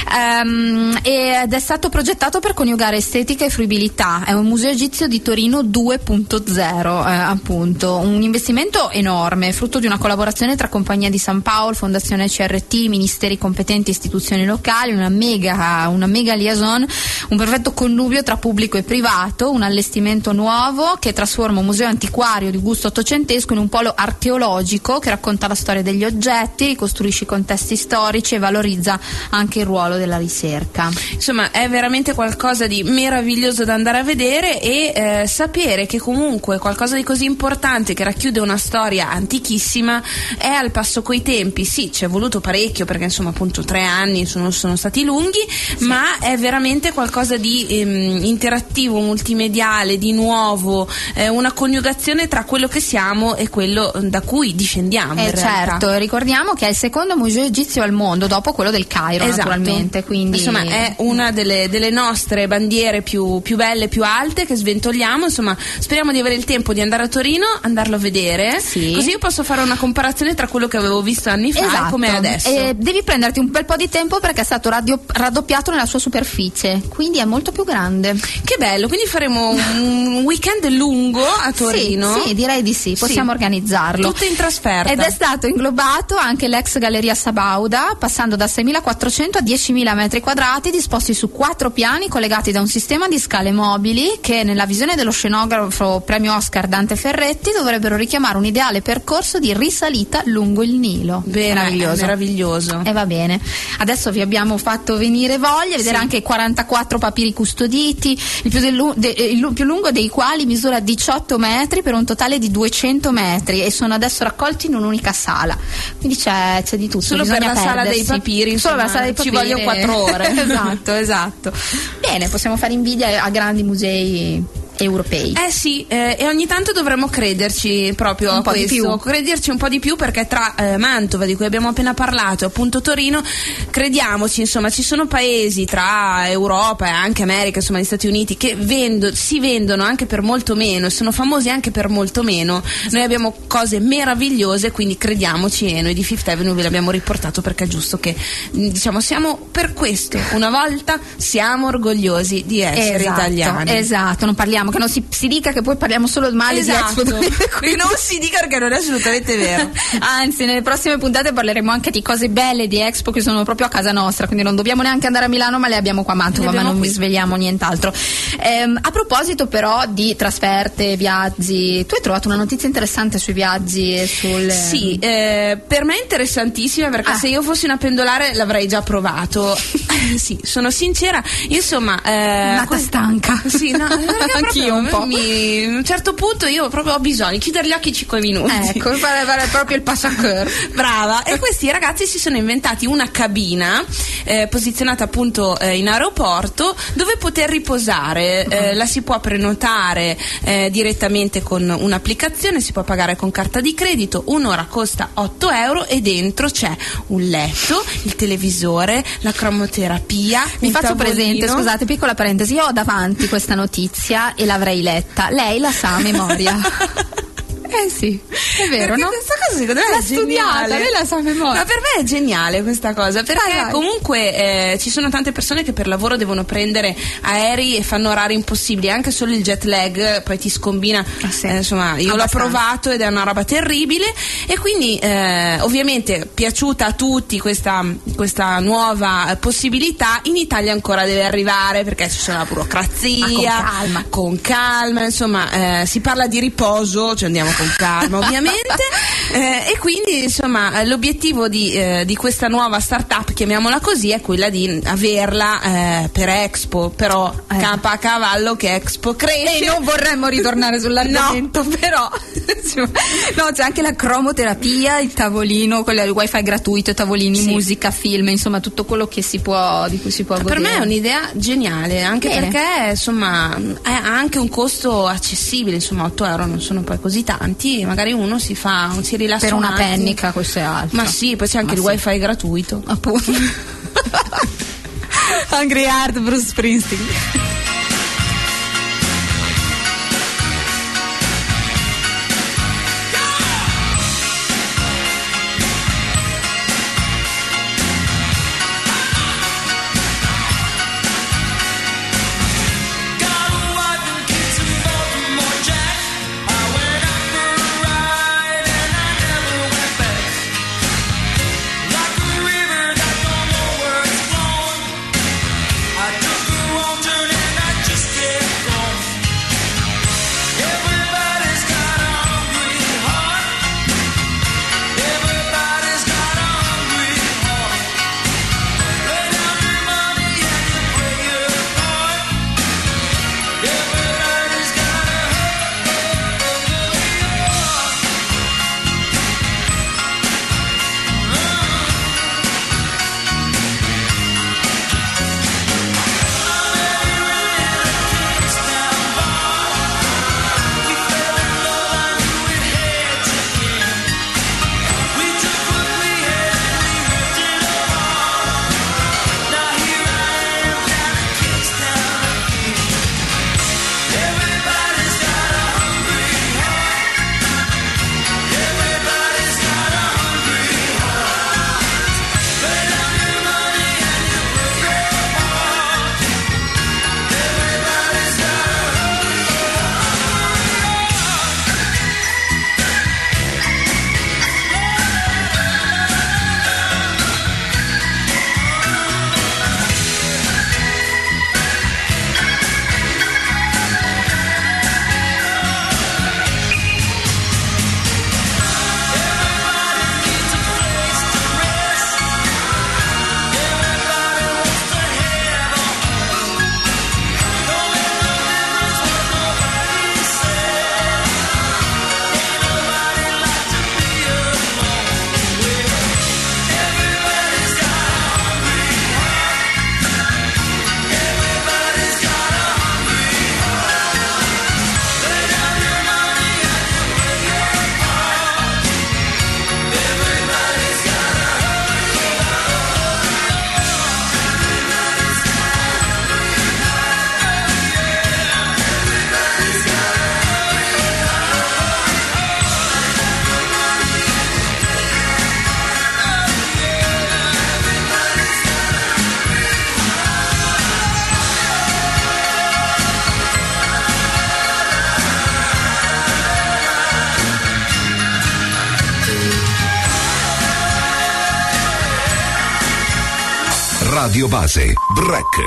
Speaker 4: Ed è stato progettato per coniugare estetica e fruibilità. È un museo egizio di Torino 2.0, appunto, un investimento enorme, frutto di una collaborazione tra Compagnia di San Paolo, Fondazione CRT, ministeri competenti, istituzioni locali, una mega liaison, un perfetto connubio tra pubblico e privato, un allestimento nuovo che trasforma un museo antiquario di gusto ottocentesco in un polo archeologico che racconta la storia degli oggetti, ricostruisce i contesti storici e valorizza anche il ruolo della ricerca.
Speaker 5: Insomma, è veramente qualcosa di meraviglioso da andare a vedere e sapere che comunque qualcosa di così importante che racchiude una storia antichissima è al passo coi tempi. Sì, ci è voluto parecchio perché insomma appunto 3 anni sono stati lunghi, sì. Ma è veramente qualcosa di interattivo, multimediale, di nuovo, una coniugazione tra quello che siamo e quello da cui discendiamo.
Speaker 4: Certo, ricordiamo che è il secondo museo egizio al mondo dopo quello del Cairo, esatto. Naturalmente, quindi
Speaker 5: insomma è una delle nostre bandiere più belle, più alte che sventoliamo. Insomma, speriamo di avere il tempo di andare a Torino, andarlo a vedere, sì. Così io posso fare una comparazione tra quello che avevo visto anni fa, esatto. E com'è adesso.
Speaker 4: Devi prenderti un bel po' di tempo perché è stato raddoppiato nella sua superficie, quindi è molto più grande.
Speaker 5: Che bello, quindi faremo un weekend lungo a Torino.
Speaker 4: Sì, direi di sì, possiamo organizzarlo.
Speaker 5: Tutto in trasferta.
Speaker 4: Ed è stato inglobato anche l'ex Galleria Sabauda, passando da 6.400 a 10.000 metri quadrati, disposti su 4 piani collegati da un sistema di scale mobili che nella visione dello scenografo premio Oscar Dante Ferretti dovrebbero richiamare un ideale percorso di risalita lungo il Nilo.
Speaker 5: Meraviglioso.
Speaker 4: E va bene, adesso vi abbiamo fatto venire voglia, vedere anche 44 papiri custoditi, il più lungo dei quali misura 18 metri per un totale di 200 metri e sono adesso raccolti in un'unica sala, quindi c'è di tutto.
Speaker 5: Solo per la sala dei papiri,
Speaker 4: solo per la sala dei papiri
Speaker 5: ci vogliono 4 ore.
Speaker 4: esatto. Bene, possiamo fare invidia a grandi musei europei.
Speaker 5: Sì, e ogni tanto dovremmo crederci proprio
Speaker 4: un
Speaker 5: a
Speaker 4: po'
Speaker 5: questo,
Speaker 4: di più.
Speaker 5: crederci un po' di più, perché tra Mantova, di cui abbiamo appena parlato, e appunto Torino, crediamoci, insomma, ci sono paesi tra Europa e anche America, insomma gli Stati Uniti, che si vendono anche per molto meno e sono famosi anche per molto meno. Noi abbiamo cose meravigliose, quindi crediamoci, e noi di Fifth Avenue ve l'abbiamo riportato perché è giusto che, diciamo, siamo per questo, una volta siamo orgogliosi di essere italiani.
Speaker 4: Esatto, non parliamo, che non si dica che poi parliamo solo male di Expo.
Speaker 5: Qui non si dica, perché non è assolutamente vero.
Speaker 4: Anzi, nelle prossime puntate parleremo anche di cose belle di Expo che sono proprio a casa nostra, quindi non dobbiamo neanche andare a Milano, ma le abbiamo qua a Mantova, ma non vi svegliamo nient'altro. A proposito però di trasferte, viaggi, tu hai trovato una notizia interessante sui viaggi e sul...
Speaker 5: Sì, per me è interessantissima, perché se io fossi una pendolare l'avrei già provato. Sì, sono sincera, insomma,
Speaker 4: nata stanca.
Speaker 5: Sì, no,
Speaker 4: anch'io un po'.
Speaker 5: A un certo punto io proprio ho bisogno, chiudere gli occhi 5 minuti.
Speaker 4: Ecco, fare proprio il passacœur.
Speaker 5: Brava. E questi ragazzi si sono inventati una cabina posizionata appunto in aeroporto, dove poter riposare. La si può prenotare direttamente con un'applicazione, si può pagare con carta di credito, un'ora costa 8 euro e dentro c'è un letto, il televisore, la cromoterapia.
Speaker 4: Mi faccio presente, scusate, piccola parentesi, io ho davanti questa notizia e l'avrei letta, lei la sa a memoria. Sì, è vero,
Speaker 5: perché
Speaker 4: no?
Speaker 5: questa cosa secondo me
Speaker 4: l'ha
Speaker 5: è geniale.
Speaker 4: studiata, lei la sa a memoria.
Speaker 5: Ma per me è geniale questa cosa, perché
Speaker 4: Dai.
Speaker 5: comunque ci sono tante persone che per lavoro devono prendere aerei e fanno orari impossibili, anche solo il jet lag poi ti scombina.
Speaker 4: Sì.
Speaker 5: Insomma, io l'ho provato ed è una roba terribile, e quindi ovviamente piaciuta a tutti questa nuova possibilità. In Italia ancora deve arrivare, perché ci sono la burocrazia, con calma, insomma, si parla di riposo, cioè andiamo con calma ovviamente, e quindi insomma l'obiettivo di questa nuova startup, chiamiamola così, è quella di averla per Expo, però campa a cavallo che Expo cresce
Speaker 4: e non vorremmo ritornare sull'argomento, però no, c'è anche la cromoterapia, il tavolino, quello il wifi gratuito, tavolini, musica, film, insomma tutto quello che di cui si può godere.
Speaker 5: Per me è un'idea geniale, anche perché insomma ha anche un costo accessibile, insomma 8 euro non sono poi così tanti, e magari uno si rilassa
Speaker 4: per una
Speaker 5: attimo.
Speaker 4: pennica, questo è altro.
Speaker 5: Ma sì, poi c'è anche il wifi gratuito,
Speaker 4: appunto. Hungry Heart, Bruce Springsteen.
Speaker 8: Radio Base, Break.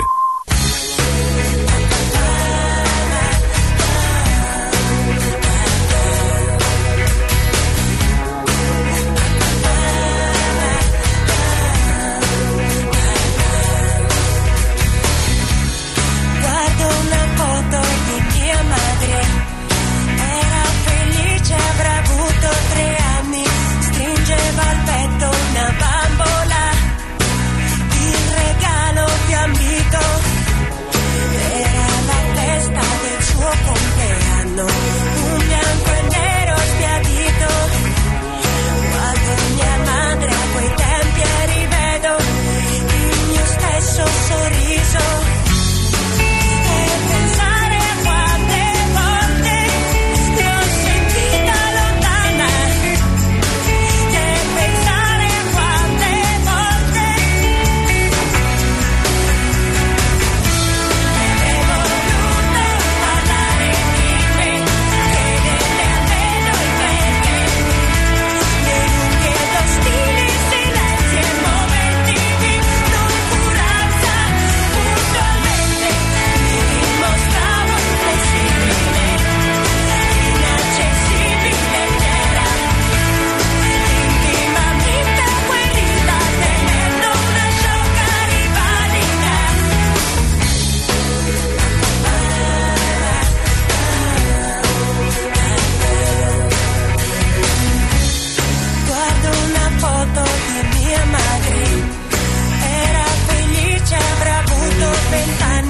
Speaker 9: Pensare a quante volte ti ho sentita lontana.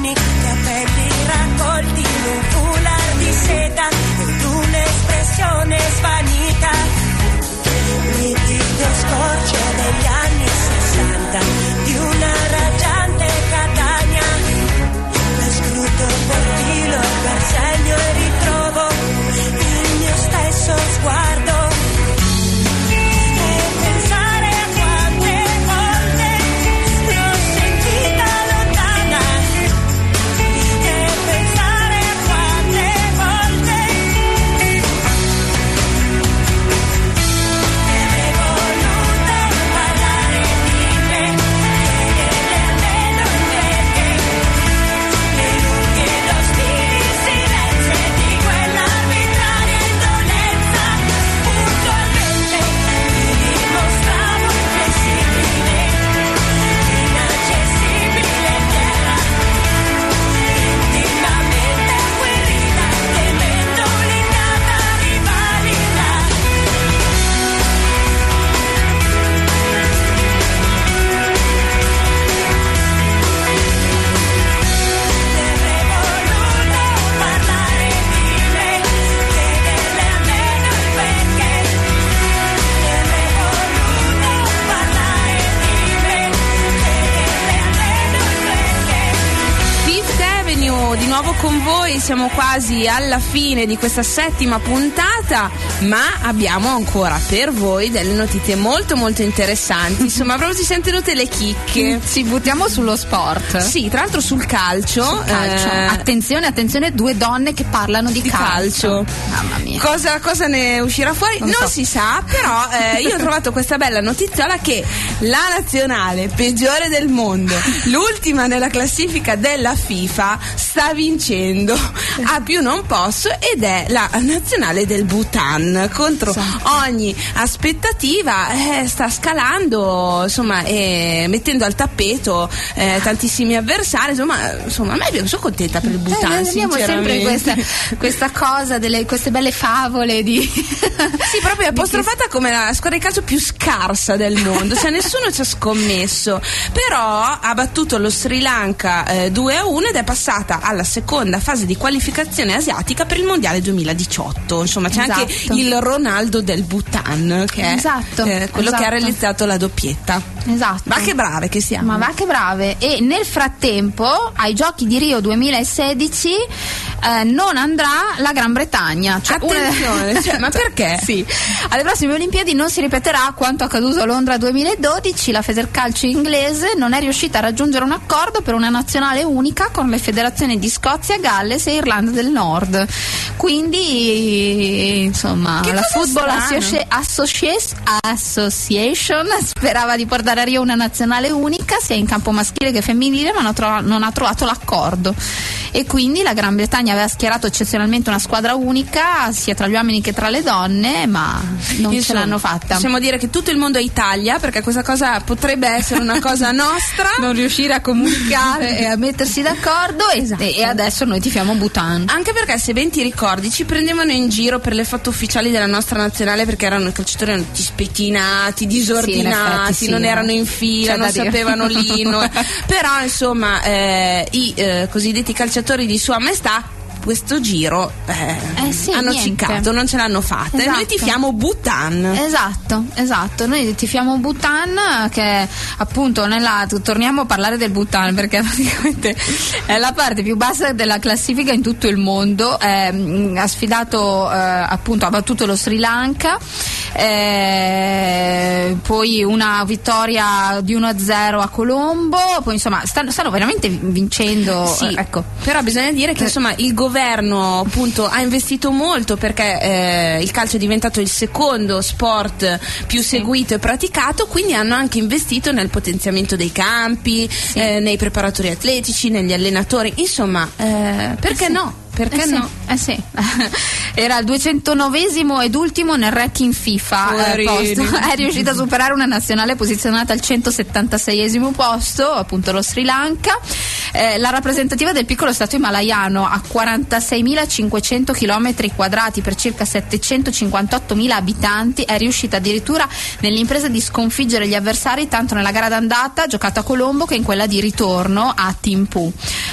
Speaker 9: anni, capelli raccolti in un foulard di seta ed un'espressione svanita, nitido scorcio degli anni 60 di una raggiante Catania. Le scruto per filo, per segno e ritrovo il mio stesso sguardo.
Speaker 5: Di nuovo con voi, siamo quasi alla fine di questa 7ª puntata, ma abbiamo ancora per voi delle notizie molto molto interessanti. Insomma, proprio si sentono tutte le chicche.
Speaker 4: Ci buttiamo sullo sport.
Speaker 5: Sì, tra l'altro sul calcio.
Speaker 4: Attenzione, 2 donne che parlano di calcio.
Speaker 5: Mamma mia. Cosa ne uscirà fuori? Non si sa, però io ho trovato questa bella notiziola che la nazionale peggiore del mondo, l'ultima nella classifica della FIFA, sta vincendo a più non posso, ed è la nazionale del Bhutan. Contro ogni aspettativa sta scalando, insomma, e mettendo al tappeto tantissimi avversari. Insomma, a me sono contenta per il Bhutan.
Speaker 4: Abbiamo sempre questa cosa queste belle favole di
Speaker 5: sì, proprio apostrofata come la squadra di calcio più scarsa del mondo, cioè nessuno ci ha scommesso, però ha battuto lo Sri Lanka 2-1 ed è passata alla seconda fase di qualificazione asiatica per il mondiale 2018. Insomma, c'è anche il Ronaldo del Bhutan, che è quello che ha realizzato la doppietta.
Speaker 4: Esatto.
Speaker 5: Ma che brave che siamo.
Speaker 4: Ma va che brave. E nel frattempo ai Giochi di Rio 2016 non andrà la Gran Bretagna.
Speaker 5: Attenzione, ma perché?
Speaker 4: Sì. Alle prossime Olimpiadi non si ripeterà quanto accaduto a Londra 2012. La Federcalcio inglese non è riuscita a raggiungere un accordo per una nazionale unica con le federazioni di Scozia, Galles e Irlanda del Nord. Quindi, insomma, la Football Association sperava di portare a Rio una nazionale unica sia in campo maschile che femminile, ma non ha trovato l'accordo, e quindi la Gran Bretagna aveva schierato eccezionalmente una squadra unica sia tra gli uomini che tra le donne, ma non ce l'hanno fatta.
Speaker 5: Possiamo dire che tutto il mondo è Italia, perché questa cosa potrebbe essere una cosa nostra.
Speaker 4: Non riuscire a comunicare e a mettersi d'accordo, e adesso noi tifiamo Bhutan.
Speaker 5: Anche perché, se ben ti ricordi, ci prendevano in giro per le foto ufficiali della nostra nazionale perché i calciatori erano tutti spettinati, disordinati, non erano in fila, non sapevano l'inno. Però insomma i cosiddetti calciatori di Sua Maestà questo giro hanno ciccato, non ce l'hanno fatta, e noi tifiamo Bhutan.
Speaker 4: Esatto, noi tifiamo Bhutan, che appunto torniamo a parlare del Bhutan perché praticamente è la parte più bassa della classifica in tutto il mondo. Ha sfidato appunto, ha battuto lo Sri Lanka, poi una vittoria di 1-0 a Colombo, poi insomma stanno veramente vincendo.
Speaker 5: Sì, ecco. Però bisogna dire che insomma il governo appunto ha investito molto, perché il calcio è diventato il secondo sport più seguito e praticato, quindi hanno anche investito nel potenziamento dei campi, nei preparatori atletici, negli allenatori, insomma, perché no? Perché no?
Speaker 4: Sì. Era il 209esimo ed ultimo nel ranking FIFA posto. È riuscita a superare una nazionale posizionata al 176esimo posto, appunto lo Sri Lanka. La rappresentativa del piccolo stato himalayano a 46.500 km quadrati per circa 758.000 abitanti è riuscita addirittura nell'impresa di sconfiggere gli avversari tanto nella gara d'andata giocata a Colombo che in quella di ritorno a Thimphu.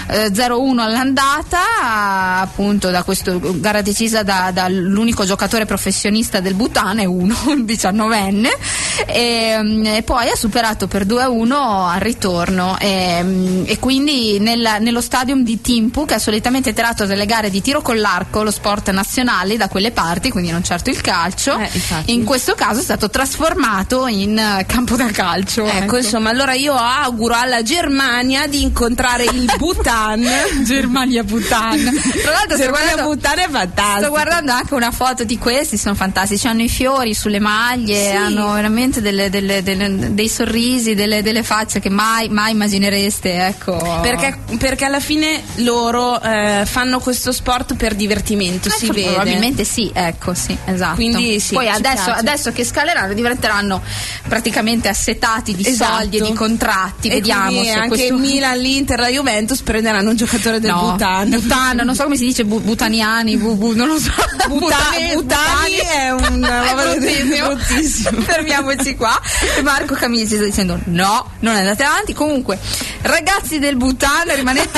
Speaker 4: 0-1 all'andata, appunto da questo gara decisa dall'unico giocatore professionista del Bhutan, è un 19enne, e poi ha superato per 2-1 al ritorno, e quindi nello stadium di Thimphu, che è solitamente teatro delle gare di tiro con l'arco, lo sport nazionale da quelle parti, quindi non certo il calcio, in questo caso è stato trasformato in campo da calcio.
Speaker 5: Ecco, insomma, allora io auguro alla Germania di incontrare il Bhutan.
Speaker 4: Germania-Bhutan. Tra l'altro
Speaker 5: Germania-Bhutan è fantastico.
Speaker 4: Sto guardando anche una foto di questi, sono fantastici, hanno i fiori sulle maglie, hanno veramente dei sorrisi, delle facce che mai immaginereste, ecco.
Speaker 5: Perché alla fine loro fanno questo sport per divertimento, si vede.
Speaker 4: Probabilmente sì, ecco, sì, esatto.
Speaker 5: Quindi sì,
Speaker 4: poi adesso che scaleranno diventeranno praticamente assetati di soldi e di contratti,
Speaker 5: e
Speaker 4: vediamo se
Speaker 5: anche
Speaker 4: questo...
Speaker 5: il Milan, l'Inter, la Juventus prenderanno un giocatore del Bhutan,
Speaker 4: non so come si dice, butaniani, non lo so.
Speaker 5: Butani è bruttissimo.
Speaker 4: Fermiamoci qua. Marco Camilli sta dicendo no, non andate avanti. Comunque, ragazzi del Bhutan, rimanete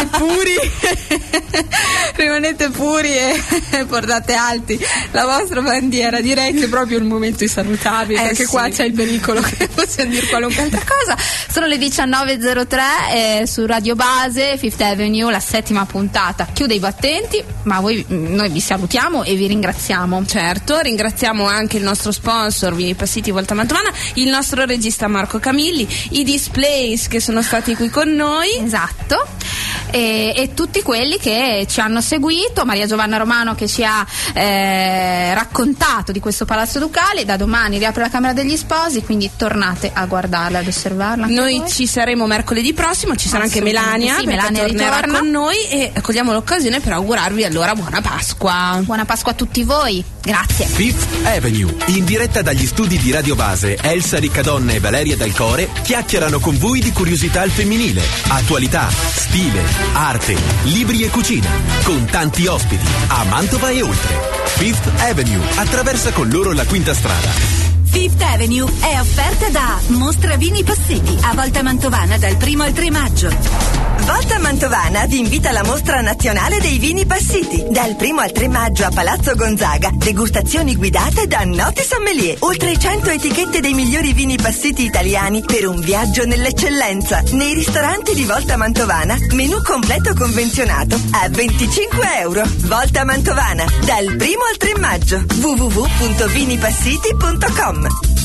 Speaker 4: puri e portate alti la vostra bandiera. Direi che è proprio il momento di salutarvi, perché qua c'è il pericolo che possiamo dire qualunque altra cosa. Sono le 19.03 su Radio Base, Fifth Avenue, la 7ª puntata chiude i battenti, ma noi vi salutiamo e vi ringraziamo.
Speaker 5: Certo, ringraziamo anche il nostro sponsor Vini Passiti Volta Mantovana, il nostro regista Marco Camilli, i displays che sono stati qui con noi.
Speaker 4: Esatto. E tutti quelli che ci hanno seguito, Maria Giovanna Romano che ci ha raccontato di questo Palazzo Ducale. Da domani riapre la Camera degli Sposi, quindi tornate a guardarla, ad osservarla.
Speaker 5: Noi ci saremo mercoledì prossimo, ci sarà anche Melania,
Speaker 4: Melania
Speaker 5: tornerà
Speaker 4: ritorna
Speaker 5: con noi, e cogliamo l'occasione per augurarvi allora buona Pasqua.
Speaker 4: Buona Pasqua a tutti voi, grazie.
Speaker 1: Fifth Avenue, in diretta dagli studi di Radio Base, Elsa Riccadonna e Valeria Del Core chiacchierano con voi di curiosità al femminile, attualità, stile, arte, libri e cucina, con tanti ospiti a Mantova e oltre. Fifth Avenue attraversa con loro la Quinta Strada.
Speaker 2: Fifth Avenue è offerta da Mostra Vini Passiti a Volta Mantovana dal 1 al 3 maggio.
Speaker 10: Volta Mantovana vi invita alla Mostra Nazionale dei Vini Passiti. Dal 1 al 3 maggio a Palazzo Gonzaga, degustazioni guidate da noti sommelier. Oltre 100 etichette dei migliori vini passiti italiani per un viaggio nell'eccellenza. Nei ristoranti di Volta Mantovana, menù completo convenzionato a €25. Volta Mantovana, dal 1 al 3 maggio. www.vinipassiti.com.